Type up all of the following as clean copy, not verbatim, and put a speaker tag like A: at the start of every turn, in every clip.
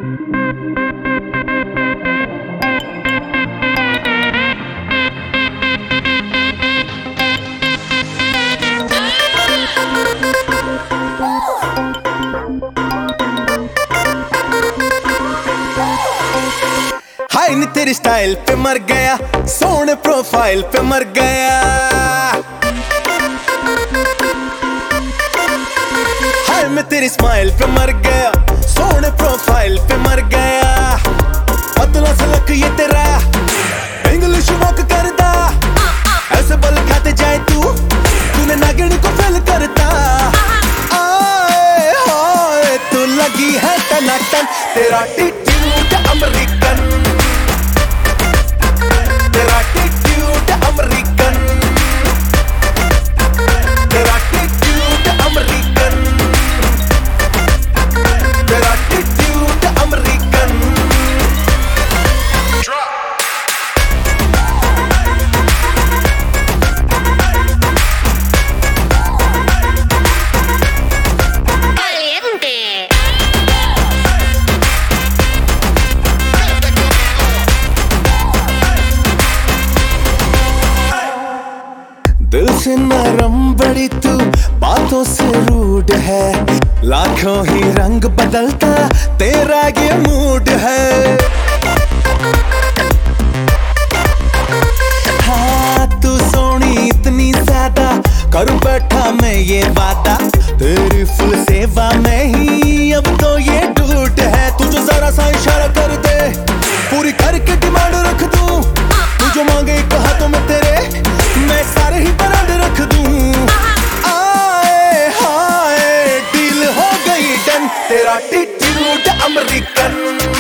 A: हाय नी तेरी स्टाइल पे मर गया, सोने प्रोफाइल पे मर गया। हाय मैं तेरी स्माइल पे मर गया, सोने प्रोफाइल पे मर गया। पतला सा लक ये तेरा इंग्लिश वॉक करता, ऐसे बल खाते जाए तूने नागिन को फेल करता। आए हाय तू लगी है टनाटन, तेरा एटीट्यूड अमेरिकन, तेरा एटीट्यूड अमेरिकन, तेरा एटीट्यूड अमेरिकन, तेरा एटीट्यूड अमेरिकन। दिल से नरम बड़ी तू, बातों से रूड है, लाखों ही रंग बदलता तेरा ये मूड है। हाँ तू सोनी इतनी ज्यादा, कर बैठा मैं ये वादा, तेरी फुल सेवा में ही अब तो ये डूट है। तू जो जरा सा इशारा कर दे, पूरी करके डिमांड रख दूं, तू जो मांगे एक हाथों में तेरे मैं सारे ही बराबर रख दूं। आए हाय डील हो गई डन, तेरा एटीट्यूड अमेरिकन,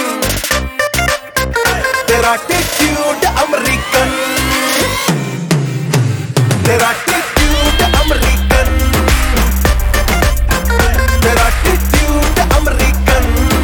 A: तेरा एटीट्यूड अमेरिकन, तेरा एटीट्यूड अमेरिकन, तेरा एटीट्यूड अमेरिकन।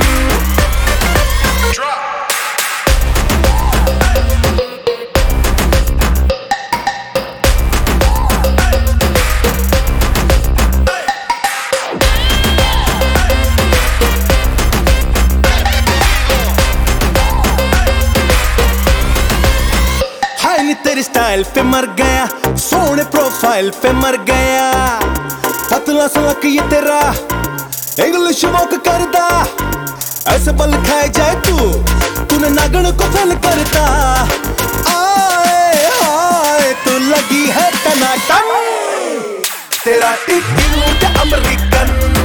A: तेरी स्टाइल पे मर गया, सोने प्रोफाइल पे मर गया। पतला सा लक ये तेरा इंग्लिश वॉक करता, ऐसे बल खाए जाए तूने नागन को फेल करता। आए हाय तू लगी है टनाटन, तेरा एटीट्यूड अमेरिकन।